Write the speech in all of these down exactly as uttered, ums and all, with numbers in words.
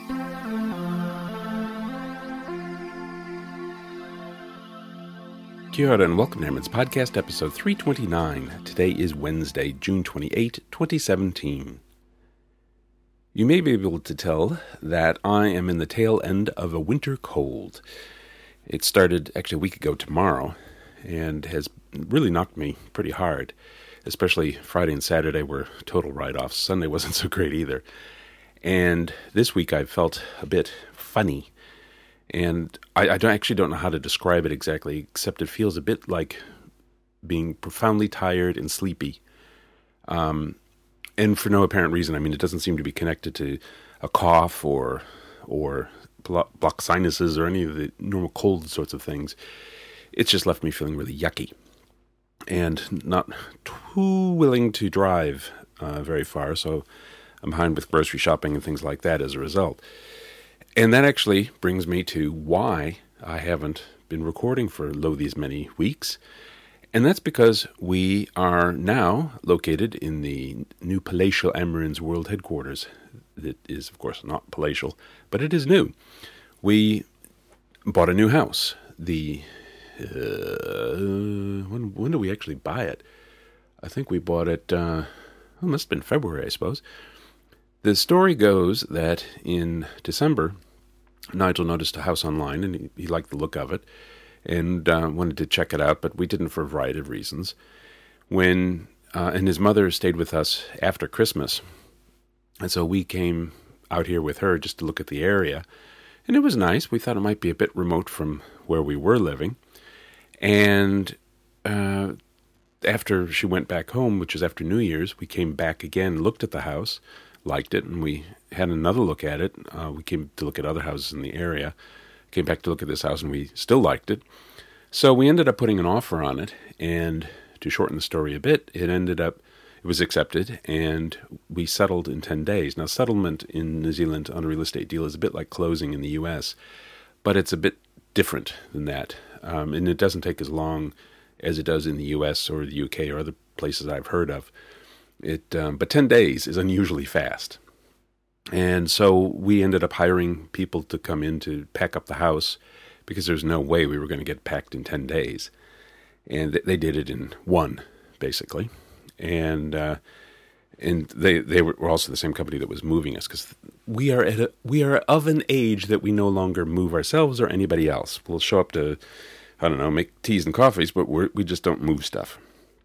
Kia ora and welcome to Herman's Podcast, episode three twenty-nine. Today is Wednesday, June twenty-eighth, twenty seventeen. You may be able to tell that I am in the tail end of a winter cold. It started actually a week ago tomorrow and has really knocked me pretty hard. Especially Friday and Saturday were total write-offs. Sunday wasn't so great either. And this week I felt a bit funny. And I, I don't, actually don't know how to describe it exactly, except it feels a bit like being profoundly tired and sleepy. Um, and for no apparent reason. I mean, it doesn't seem to be connected to a cough or or blocked sinuses or any of the normal cold sorts of things. It's just left me feeling really yucky and not too willing to drive uh, very far. So I'm behind with grocery shopping and things like that as a result. And that actually brings me to why I haven't been recording for lo these many weeks. And that's because we are now located in the new Palatial Amarins World Headquarters. That is, of course, not palatial, but it is new. We bought a new house. The uh, when when did we actually buy it? I think we bought it, uh, well, it must have been February, I suppose. The story goes that in December, Nigel noticed a house online, and he, he liked the look of it, and uh, wanted to check it out, but we didn't for a variety of reasons. When uh, and his mother stayed with us after Christmas, and so we came out here with her just to look at the area, and it was nice. We thought it might be a bit remote from where we were living, and uh, after she went back home, which was after New Year's, we came back again, looked at the house, liked it, and we had another look at it. Uh, we came to look at other houses in the area, came back to look at this house, and we still liked it. So we ended up putting an offer on it, and to shorten the story a bit, it ended up, it was accepted, and we settled in ten days. Now, settlement in New Zealand on a real estate deal is a bit like closing in the U S, but it's a bit different than that, um, and it doesn't take as long as it does in the U S or the U K or other places I've heard of. It, um, but ten days is unusually fast. And so we ended up hiring people to come in to pack up the house because there's no way we were going to get packed in ten days. And th- they did it in one, basically. And uh, and they they were also the same company that was moving us, because we are at a, we are of an age that we no longer move ourselves or anybody else. We'll show up to, I don't know, make teas and coffees, but we're, we just don't move stuff.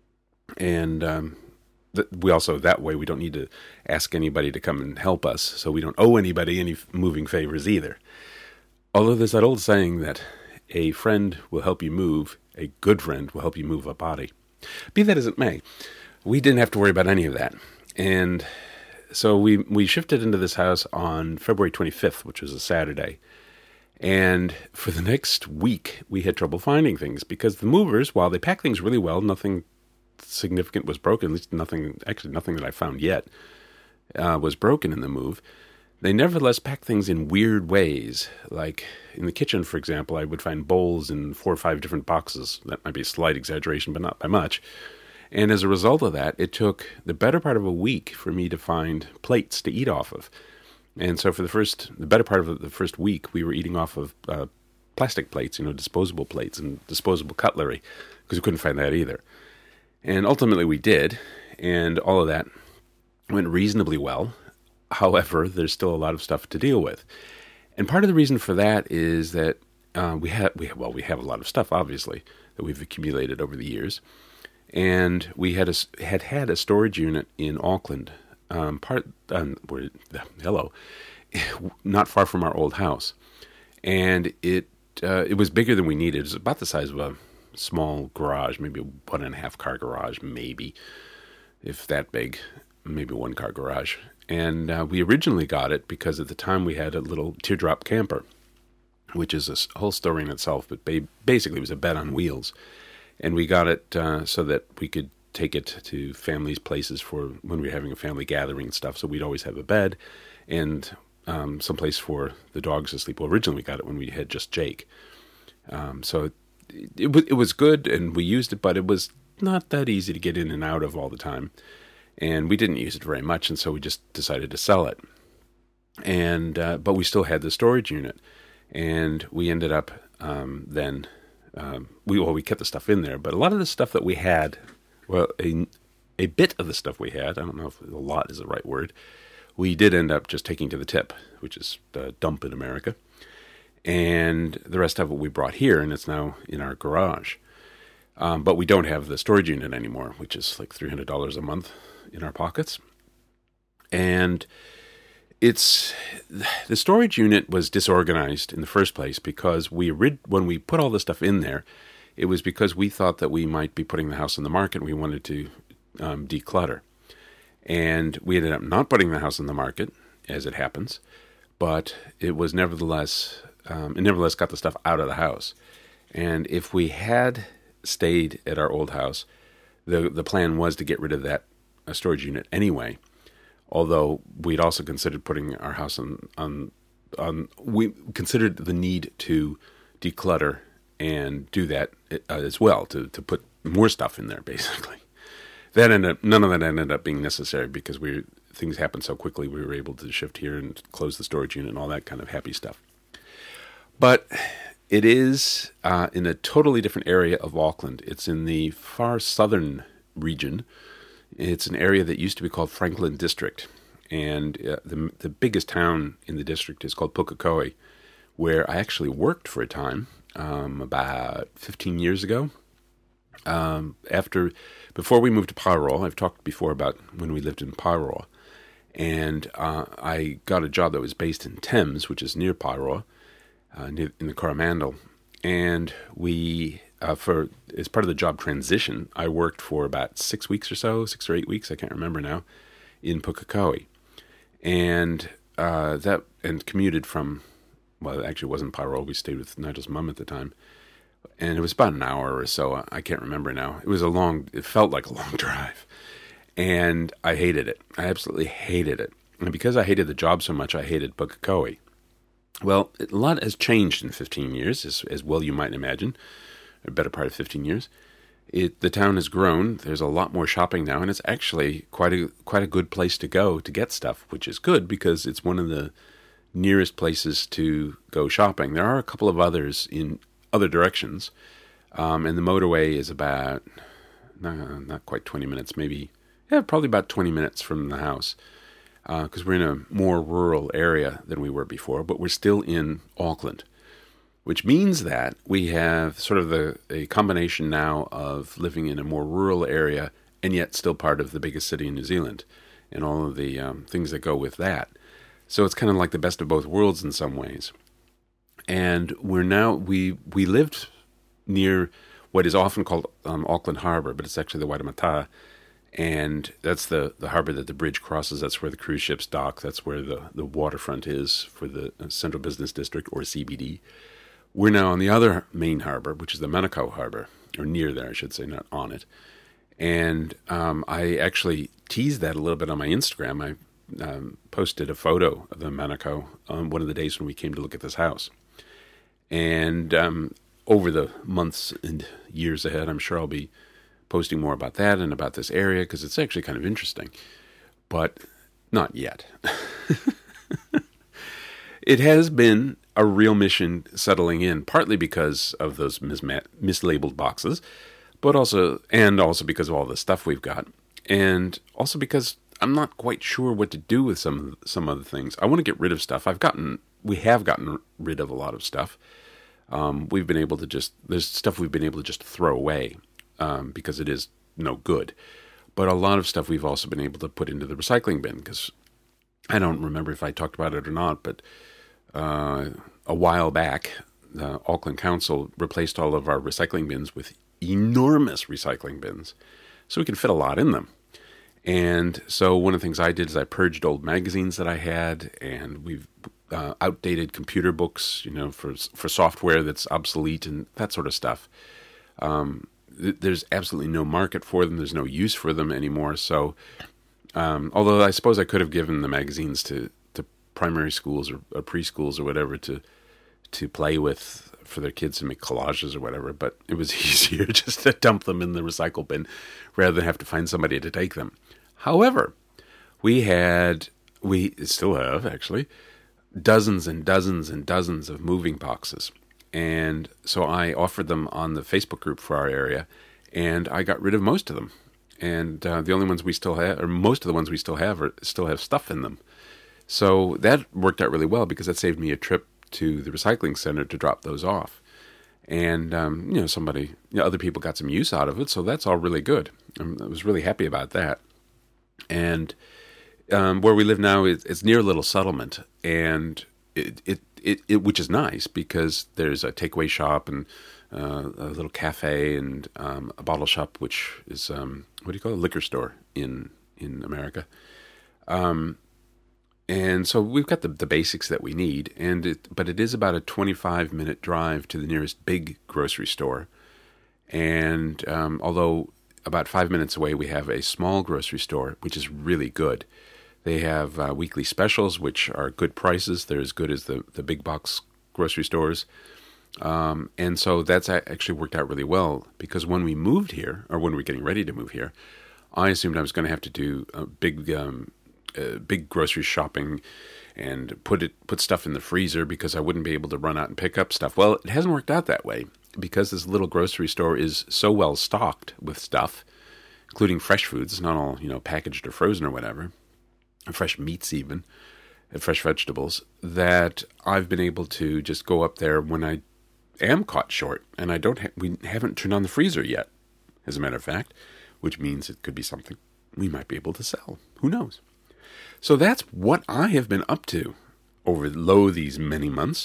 And um we also, that way, we don't need to ask anybody to come and help us, so we don't owe anybody any moving favors either. Although there's that old saying that a friend will help you move, a good friend will help you move a body. Be that as it may, we didn't have to worry about any of that. And so we, we shifted into this house on February twenty-fifth, which was a Saturday. And for the next week, we had trouble finding things, because the movers, while they packed things really well, nothing significant was broken, at least nothing, actually nothing that I found yet uh, was broken in the move. They nevertheless pack things in weird ways. Like in the kitchen, for example, I would find bowls in four or five different boxes. That might be a slight exaggeration, but not by much. And as a result of that, it took the better part of a week for me to find plates to eat off of. And so for the first, the better part of the first week, we were eating off of uh, plastic plates, you know, disposable plates and disposable cutlery, because we couldn't find that either. And ultimately we did, and all of that went reasonably well. However, there's still a lot of stuff to deal with. And part of the reason for that is that uh, we have, we have, well, we have a lot of stuff, obviously, that we've accumulated over the years. And we had a, had had a storage unit in Auckland, um, part, um, where, hello, not far from our old house. And it uh, it was bigger than we needed. It was about the size of a small garage, maybe a one and a half car garage, maybe, if that big, maybe one car garage. And uh, we originally got it because at the time we had a little teardrop camper, which is a whole story in itself, but ba- basically it was a bed on wheels. And we got it uh, so that we could take it to families' places for when we were having a family gathering and stuff. So we'd always have a bed and um, some place for the dogs to sleep. Well, originally we got it when we had just Jake. Um, so It, it was good, and we used it, but it was not that easy to get in and out of all the time. And we didn't use it very much, and so we just decided to sell it. and uh, but we still had the storage unit, and we ended up um, then um, we well we kept the stuff in there, but a lot of the stuff that we had, well a a bit of the stuff we had, I don't know if a lot is the right word, we did end up just taking to the tip, which is the dump in America, and the rest of it we brought here, and it's now in our garage. Um, but we don't have the storage unit anymore, which is like three hundred dollars a month in our pockets. And it's the storage unit was disorganized in the first place because we when we put all the stuff in there, it was because we thought that we might be putting the house on the market and we wanted to um, declutter. And we ended up not putting the house on the market, as it happens, but it was nevertheless, um, it nevertheless got the stuff out of the house. And if we had stayed at our old house, the the plan was to get rid of that uh, storage unit anyway. Although we'd also considered putting our house on on on we considered the need to declutter and do that uh, as well, to to put more stuff in there basically. That ended up, none of that ended up being necessary because we things happened so quickly. We were able to shift here and close the storage unit and all that kind of happy stuff. But it is uh, in a totally different area of Auckland. It's in the far southern region. It's an area that used to be called Franklin District. And uh, the the biggest town in the district is called Pukekohe, where I actually worked for a time um, about fifteen years ago. Um, after, before we moved to Paeroa, I've talked before about when we lived in Paeroa. And uh, I got a job that was based in Thames, which is near Paeroa. Uh, in the Coromandel, and we, uh, for as part of the job transition, I worked for about six weeks or so, six or eight weeks, I can't remember now, in Pukekohe, and uh, that and commuted from, well, it actually wasn't Paeroa. We stayed with Nigel's mom at the time, and it was about an hour or so. I can't remember now. It was a long, it felt like a long drive, and I hated it. I absolutely hated it, and because I hated the job so much, I hated Pukekohe. Well, a lot has changed in fifteen years, as, as well you might imagine, a better part of fifteen years. It, the town has grown. There's a lot more shopping now, and it's actually quite a quite a good place to go to get stuff, which is good because it's one of the nearest places to go shopping. There are a couple of others in other directions, um, and the motorway is about, no, not quite twenty minutes, maybe, yeah, probably about twenty minutes from the house. Because uh, we're in a more rural area than we were before, but we're still in Auckland, which means that we have sort of the, a combination now of living in a more rural area and yet still part of the biggest city in New Zealand and all of the um, things that go with that. So it's kind of like the best of both worlds in some ways. And we're now, we we lived near what is often called um, Auckland Harbour, but it's actually the Waitemata. And that's the, the harbor that the bridge crosses. That's where the cruise ships dock. That's where the, the waterfront is for the Central Business District, or C B D. We're now on the other main harbor, which is the Manukau Harbor, or near there, I should say, not on it. And um, I actually teased that a little bit on my Instagram. I um, posted a photo of the Manukau on one of the days when we came to look at this house. And um, over the months and years ahead, I'm sure I'll be posting more about that and about this area because it's actually kind of interesting, but not yet. It has been a real mission settling in, partly because of those misma- mislabeled boxes, but also, and also because of all the stuff we've got, and also because I'm not quite sure what to do with some some other things. I want to get rid of stuff. I've gotten, we have gotten rid of a lot of stuff. Um, we've been able to just, there's stuff we've been able to just throw away. Um, because it is no good. But a lot of stuff we've also been able to put into the recycling bin, because I don't remember if I talked about it or not, but uh, a while back, the Auckland Council replaced all of our recycling bins with enormous recycling bins, so we can fit a lot in them. And so one of the things I did is I purged old magazines that I had, and we've uh, outdated computer books, you know, for for software that's obsolete and that sort of stuff. Um, There's absolutely no market for them. There's no use for them anymore. So, um, although I suppose I could have given the magazines to, to primary schools or, or preschools or whatever to to play with for their kids to make collages or whatever, but it was easier just to dump them in the recycle bin rather than have to find somebody to take them. However, we had, we still have actually, dozens and dozens and dozens of moving boxes. And so I offered them on the Facebook group for our area, and I got rid of most of them. And uh, the only ones we still have, or most of the ones we still have, are, still have stuff in them. So that worked out really well because that saved me a trip to the recycling center to drop those off. And, um, you know, somebody, you know, other people got some use out of it, so that's all really good. I'm, I was really happy about that. And um, where we live now, is, it's near a little settlement, and it, it, it, it which is nice because there's a takeaway shop and uh, a little cafe and um, a bottle shop, which is, um, what do you call it, a liquor store in, in America. Um, and so we've got the, the basics that we need, and it, but it is about a twenty-five minute drive to the nearest big grocery store. And um, although about five minutes away we have a small grocery store, which is really good. They have uh, weekly specials, which are good prices. They're as good as the, the big box grocery stores. Um, and so that's actually worked out really well, because when we moved here, or when we were getting ready to move here, I assumed I was going to have to do a big um, uh, big grocery shopping and put it put stuff in the freezer because I wouldn't be able to run out and pick up stuff. Well, it hasn't worked out that way, because this little grocery store is so well stocked with stuff, including fresh foods. It's not all, you know, packaged or frozen or whatever, fresh meats even, and fresh vegetables, that I've been able to just go up there when I am caught short, and I don't ha- we haven't turned on the freezer yet, as a matter of fact, which means it could be something we might be able to sell. Who knows? So that's what I have been up to over lo these many months,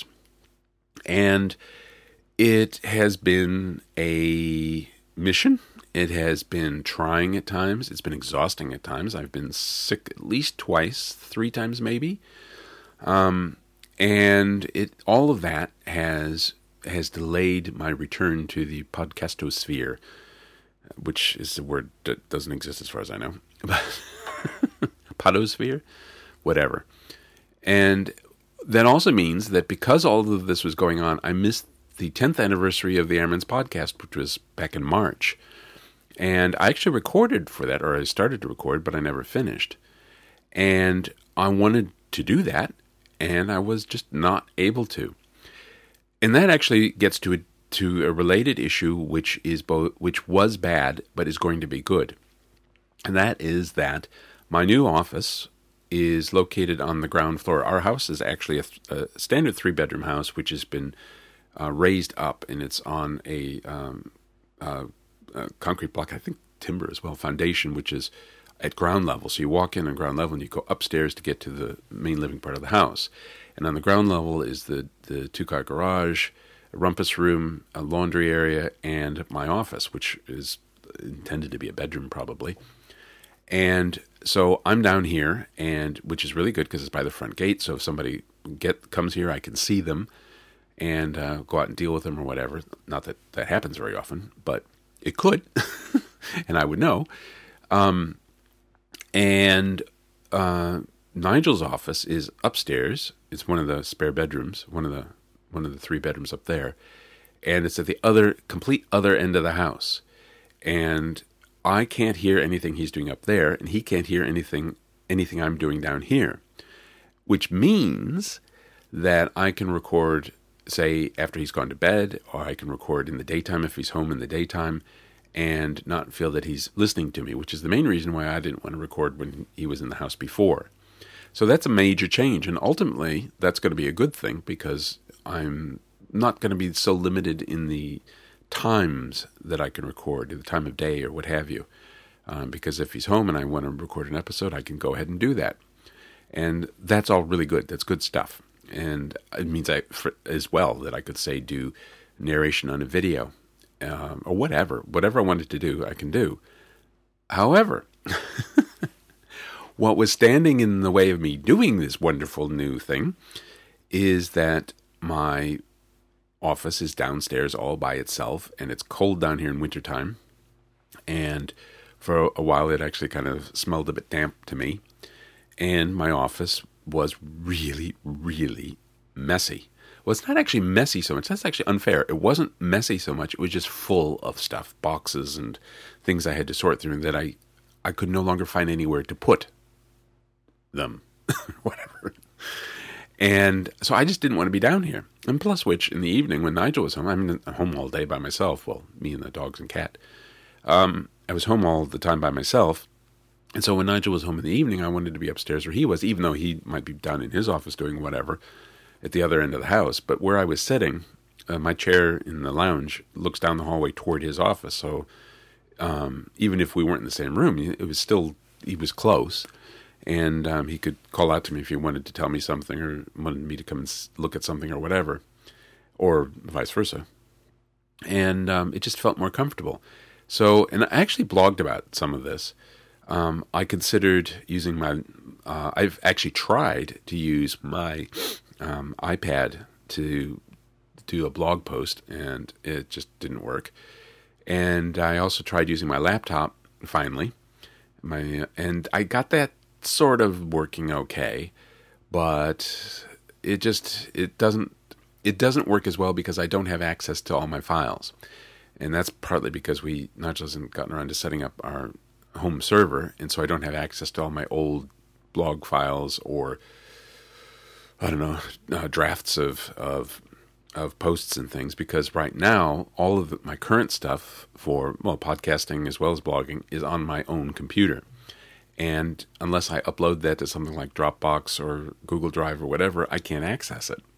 and it has been a mission. It has been trying at times. It's been exhausting at times. I've been sick at least twice, three times maybe, um, and it all of that has has delayed my return to the podcastosphere, which is a word that doesn't exist as far as I know. Podosphere? Whatever. And that also means that because all of this was going on, I missed the tenth anniversary of the Airman's podcast, which was back in March. And I actually recorded for that, or I started to record, but I never finished. And I wanted to do that, and I was just not able to. And that actually gets to a, to a related issue, which is both, which was bad, but is going to be good. And that is that my new office is located on the ground floor. Our house is actually a, a standard three-bedroom house, which has been uh, raised up, and it's on a, um, uh, a concrete block, I think timber as well, foundation, which is at ground level. So you walk in on ground level, and you go upstairs to get to the main living part of the house. And on the ground level is the, the two-car garage, a rumpus room, a laundry area, and my office, which is intended to be a bedroom probably. And so I'm down here, and which is really good because it's by the front gate. So if somebody get comes here, I can see them and uh, go out and deal with them or whatever. Not that that happens very often, but it could, and I would know. Um, and uh, Nigel's office is upstairs. It's one of the spare bedrooms, one of the one of the three bedrooms up there, and it's at the other complete other end of the house, and I can't hear anything he's doing up there, and he can't hear anything anything I'm doing down here, which means that I can record, say, after he's gone to bed, or I can record in the daytime if he's home in the daytime, and not feel that he's listening to me, which is the main reason why I didn't want to record when he was in the house before. So that's a major change, and ultimately that's going to be a good thing, because I'm not going to be so limited in the times that I can record, the time of day or what have you. Um, because if he's home and I want to record an episode, I can go ahead and do that. And that's all really good. That's good stuff. And it means I, for, as well, that I could say do narration on a video, um, or whatever. Whatever I wanted to do, I can do. However, what was standing in the way of me doing this wonderful new thing is that my office is downstairs all by itself, and it's cold down here in wintertime. And for a while, it actually kind of smelled a bit damp to me. And my office was really, really messy. Well, it's not actually messy so much. That's actually unfair. It wasn't messy so much. It was just full of stuff, boxes and things I had to sort through that I, I could no longer find anywhere to put them, whatever. And so I just didn't want to be down here. And plus which, in the evening when Nigel was home, I'm home all day by myself. Well, me and the dogs and cat. Um, I was home all the time by myself. And so when Nigel was home in the evening, I wanted to be upstairs where he was, even though he might be down in his office doing whatever at the other end of the house. But where I was sitting, uh, my chair in the lounge looks down the hallway toward his office. So um, even if we weren't in the same room, it was still, he was close. And um, he could call out to me if he wanted to tell me something or wanted me to come and look at something or whatever, or vice versa. And um, it just felt more comfortable. So, and I actually blogged about some of this. Um, I considered using my, uh, I've actually tried to use my um, iPad to do a blog post, and it just didn't work. And I also tried using my laptop, finally, my and I got that sort of working okay, but it just, it doesn't, it doesn't work as well because I don't have access to all my files. And that's partly because we, Nigel hasn't gotten around to setting up our home server, and so I don't have access to all my old blog files or, I don't know, uh, drafts of, of of posts and things, because right now, all of the, my current stuff for, well, podcasting as well as blogging is on my own computer. And unless I upload that to something like Dropbox or Google Drive or whatever, I can't access it.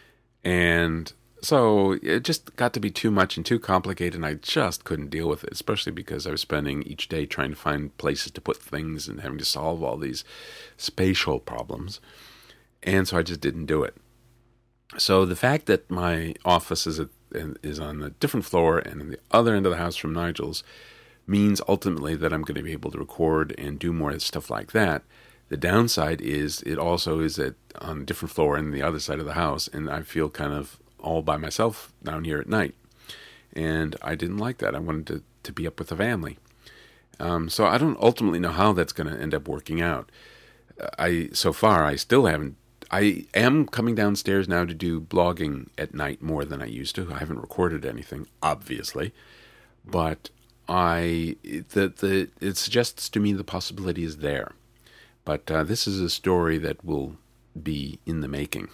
And so it just got to be too much and too complicated, and I just couldn't deal with it, especially because I was spending each day trying to find places to put things and having to solve all these spatial problems. And so I just didn't do it. So the fact that my office is, a, is on a different floor and on the other end of the house from Nigel's means ultimately that I'm going to be able to record and do more stuff like that. The downside is it also is at, on a different floor and the other side of the house, and I feel kind of all by myself down here at night. And I didn't like that. I wanted to, to be up with the family. Um, so I don't ultimately know how that's going to end up working out. I so far, I still haven't. I am coming downstairs now to do blogging at night more than I used to. I haven't recorded anything, obviously, but I the the it suggests to me the possibility is there. But uh, this is a story that will be in the making.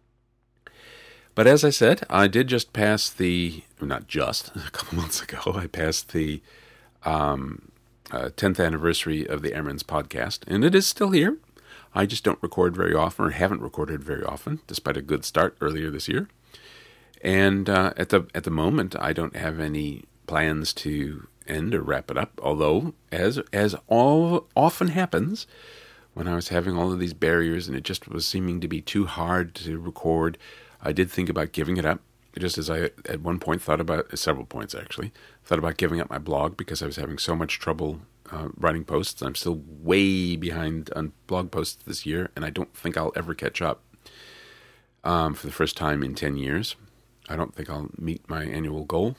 But as I said, I did just pass the, not just, a couple months ago, I passed the um, uh, tenth anniversary of the Airman's podcast, and it is still here. I just don't record very often, or haven't recorded very often, despite a good start earlier this year. And uh, at the at the moment, I don't have any plans to end or wrap it up, although, as as all often happens, when I was having all of these barriers and it just was seeming to be too hard to record, I did think about giving it up, just as I at one point thought about, several points actually, thought about giving up my blog because I was having so much trouble uh, writing posts. I'm still way behind on blog posts this year, and I don't think I'll ever catch up um, for the first time in ten years. I don't think I'll meet my annual goal,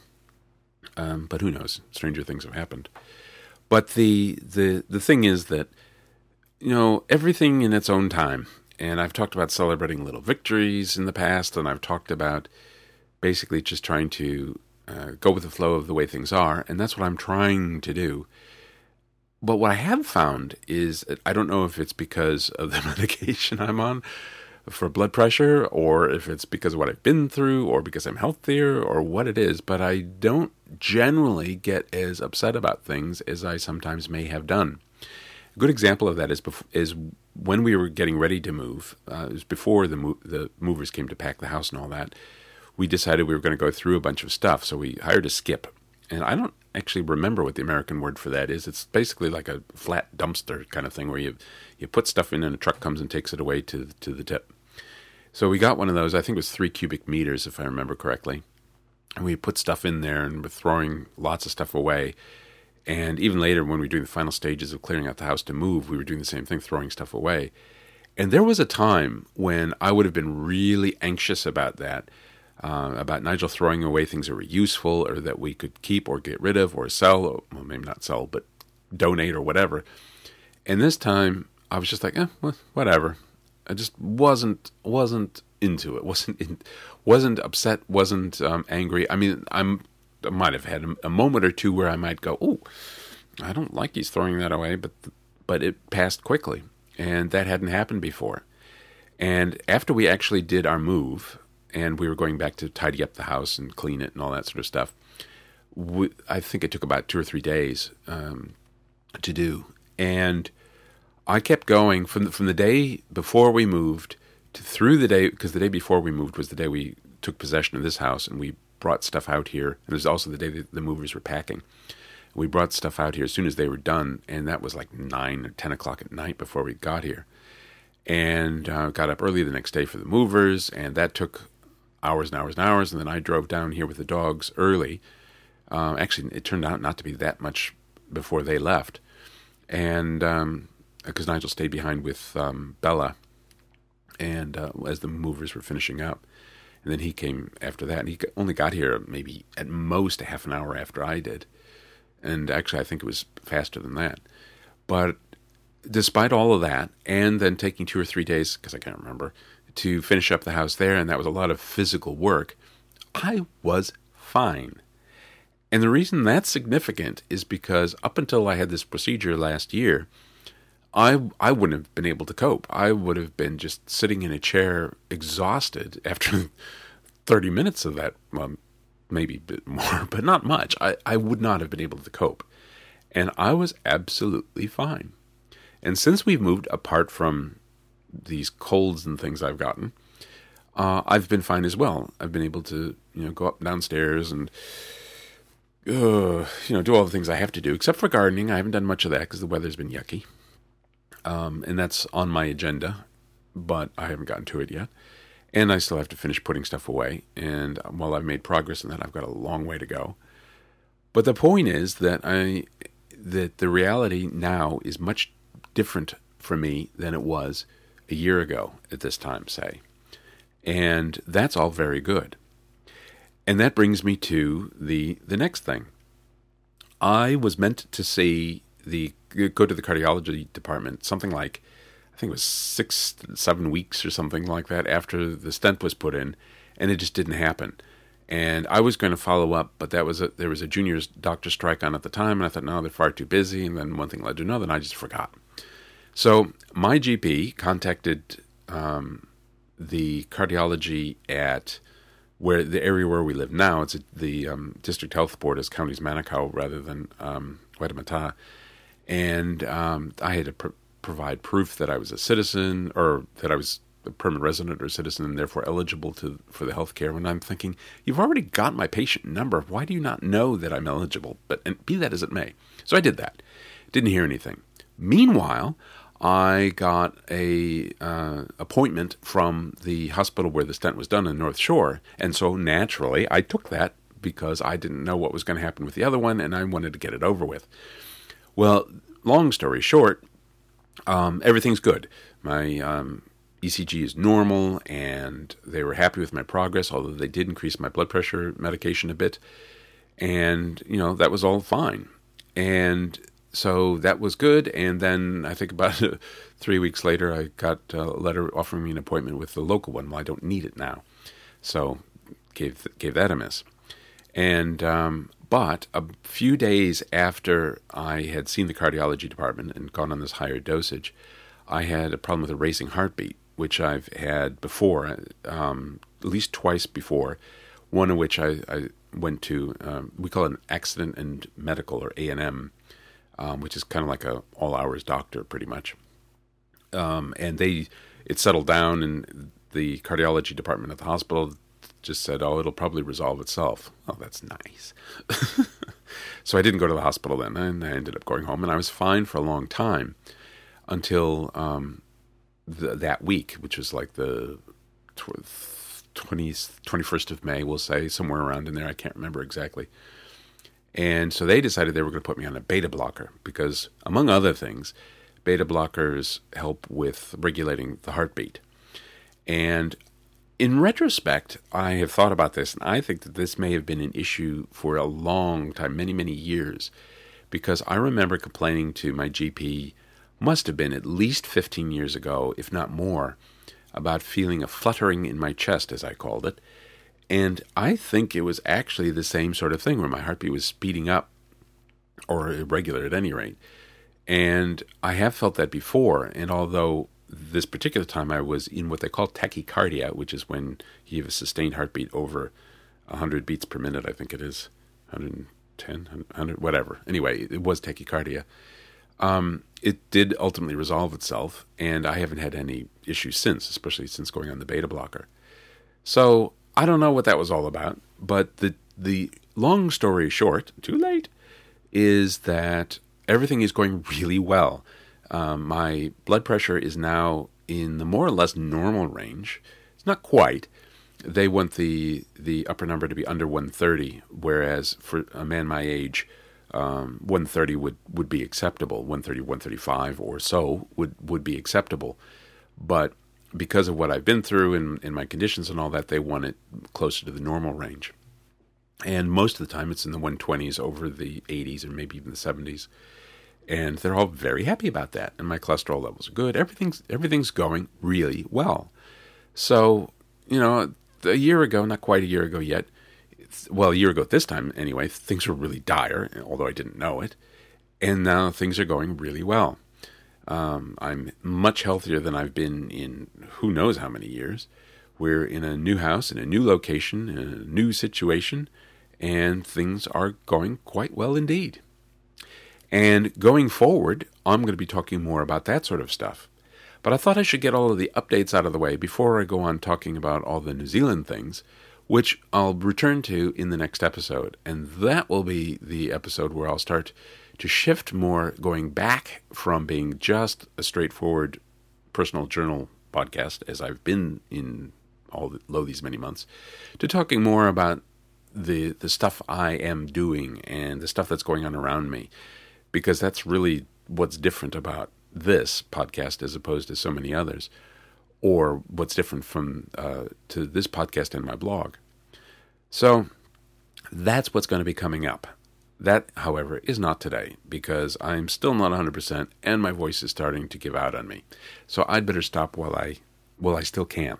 um, but who knows? Stranger things have happened. But the the the thing is that, you know, everything in its own time. And I've talked about celebrating little victories in the past, and I've talked about basically just trying to uh, go with the flow of the way things are, and that's what I'm trying to do. But what I have found is that I don't know if it's because of the medication I'm on for blood pressure, or if it's because of what I've been through, or because I'm healthier, or what it is, but I don't generally get as upset about things as I sometimes may have done. A good example of that is bef- is when we were getting ready to move. Uh, it was before the mo- the movers came to pack the house and all that. We decided we were going to go through a bunch of stuff, so we hired a skip. And I don't actually remember what the American word for that is. It's basically like a flat dumpster kind of thing where you you put stuff in and a truck comes and takes it away to to the tip. So we got one of those. I think it was three cubic meters, if I remember correctly. And we put stuff in there and we're throwing lots of stuff away. And even later, when we were doing the final stages of clearing out the house to move, we were doing the same thing, throwing stuff away. And there was a time when I would have been really anxious about that, uh, about Nigel throwing away things that were useful or that we could keep or get rid of or sell, or, well, maybe not sell, but donate or whatever. And this time, I was just like, eh, well, whatever. I just wasn't wasn't into it. wasn't in, wasn't upset. wasn't um, angry. I mean, I'm. I might have had a moment or two where I might go, oh, I don't like he's throwing that away, but but it passed quickly, and that hadn't happened before. And after we actually did our move, and we were going back to tidy up the house and clean it and all that sort of stuff, we, I think it took about two or three days um, to do. And I kept going from the, from the day before we moved to through the day, because the day before we moved was the day we took possession of this house, and we brought stuff out here. And it was also the day that the movers were packing. We brought stuff out here as soon as they were done, and that was like nine or ten o'clock at night before we got here. And uh, got up early the next day for the movers, and that took hours and hours and hours. And then I drove down here with the dogs early. Uh, actually, it turned out not to be that much before they left. And um, because Nigel stayed behind with um, Bella, and uh, as the movers were finishing up. And then he came after that, and he only got here maybe at most a half an hour after I did. And actually, I think it was faster than that. But despite all of that, and then taking two or three days, because I can't remember, to finish up the house there, and that was a lot of physical work, I was fine. And the reason that's significant is because up until I had this procedure last year, I I wouldn't have been able to cope. I would have been just sitting in a chair exhausted after thirty minutes of that, well, maybe a bit more, but not much. I, I would not have been able to cope. And I was absolutely fine. And since we've moved apart from these colds and things I've gotten, uh, I've been fine as well. I've been able to, you know, go up and downstairs and, uh, you know, do all the things I have to do, except for gardening. I haven't done much of that because the weather's been yucky. Um, and that's on my agenda, but I haven't gotten to it yet. And I still have to finish putting stuff away. And while I've made progress in that, I've got a long way to go. But the point is that I that the reality now is much different for me than it was a year ago at this time, say. And that's all very good. And that brings me to the the next thing. I was meant to see the go to the cardiology department something like, I think it was six, seven weeks or something like that after the stent was put in, and it just didn't happen. And I was going to follow up, but that was a, there was a junior doctor strike on at the time, and I thought, no, they're far too busy, and then one thing led to another, and I just forgot. So my G P contacted um, the cardiology at where the area where we live now. It's a, the um, district health board is Counties Manukau rather than um, Waitemata. And um, I had to pr- provide proof that I was a citizen, or that I was a permanent resident or citizen, and therefore eligible to for the health care. When I'm thinking, you've already got my patient number. Why do you not know that I'm eligible? But and be that as it may. So I did that. Didn't hear anything. Meanwhile, I got a uh, appointment from the hospital where the stent was done in North Shore. And so naturally, I took that because I didn't know what was going to happen with the other one, and I wanted to get it over with. Well, long story short, um, everything's good. My um, E C G is normal, and they were happy with my progress, although they did increase my blood pressure medication a bit. And, you know, that was all fine. And so that was good. And then I think about three weeks later, I got a letter offering me an appointment with the local one. Well, I don't need it now. So gave gave that a miss. And um, but a few days after I had seen the cardiology department and gone on this higher dosage, I had a problem with a racing heartbeat, which I've had before, um, at least twice before, one of which I, I went to, um, we call it an accident and medical, or A and M, um, which is kind of like a all-hours doctor pretty much. Um, and they, it settled down, and the cardiology department at the hospital just said, oh, it'll probably resolve itself. Oh, that's nice. So I didn't go to the hospital then, and I ended up going home, and I was fine for a long time until um, the, that week, which was like the twentieth, twenty-first of May, we'll say, somewhere around in there. I can't remember exactly. And so they decided they were going to put me on a beta blocker because, among other things, beta blockers help with regulating the heartbeat. And in retrospect, I have thought about this, and I think that this may have been an issue for a long time, many, many years, because I remember complaining to my G P, must have been at least fifteen years ago, if not more, about feeling a fluttering in my chest, as I called it. And I think it was actually the same sort of thing where my heartbeat was speeding up, or irregular at any rate. And I have felt that before, and although this particular time I was in what they call tachycardia, which is when you have a sustained heartbeat over one hundred beats per minute, I think it is, one hundred ten, one hundred, whatever. Anyway, it was tachycardia. Um, it did ultimately resolve itself, and I haven't had any issues since, especially since going on the beta blocker. So I don't know what that was all about, but the the long story short, too late, is that everything is going really well. Um, my blood pressure is now in the more or less normal range. It's not quite. They want the the upper number to be under one thirty, whereas for a man my age, um, one thirty would, would be acceptable. one thirty, one thirty-five or so would, would be acceptable. But because of what I've been through and, and my conditions and all that, they want it closer to the normal range. And most of the time it's in the one twenties over the eighties or maybe even the seventies. And they're all very happy about that. And my cholesterol levels are good. Everything's everything's going really well. So, you know, a year ago, not quite a year ago yet, well, a year ago at this time anyway, things were really dire, although I didn't know it. And now things are going really well. Um, I'm much healthier than I've been in who knows how many years. We're in a new house, in a new location, in a new situation, and things are going quite well indeed. And going forward, I'm going to be talking more about that sort of stuff. But I thought I should get all of the updates out of the way before I go on talking about all the New Zealand things, which I'll return to in the next episode. And that will be the episode where I'll start to shift more, going back from being just a straightforward personal journal podcast, as I've been in all the, lo these many months, to talking more about the the stuff I am doing and the stuff that's going on around me. Because that's really what's different about this podcast as opposed to so many others, or what's different from uh, to this podcast and my blog. So that's what's going to be coming up. That, however, is not today, because I'm still not one hundred percent and my voice is starting to give out on me. So I'd better stop while I, while I still can.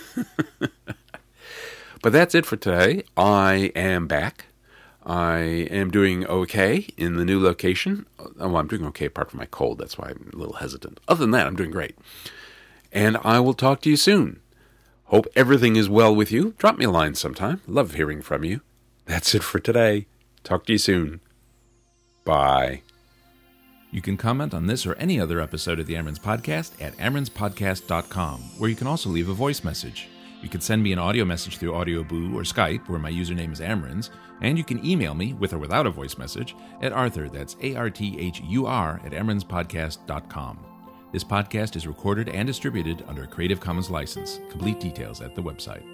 But that's it for today. I am back. I am doing okay in the new location. Oh, I'm doing okay apart from my cold. That's why I'm a little hesitant. Other than that, I'm doing great. And I will talk to you soon. Hope everything is well with you. Drop me a line sometime. Love hearing from you. That's it for today. Talk to you soon. Bye. You can comment on this or any other episode of the Amron's Podcast at amrons podcast dot com, where you can also leave a voice message. You can send me an audio message through AudioBoo or Skype, where my username is Amrons, and you can email me, with or without a voice message, at Arthur, that's A R T H U R, at amrons podcast dot com. This podcast is recorded and distributed under a Creative Commons license. Complete details at the website.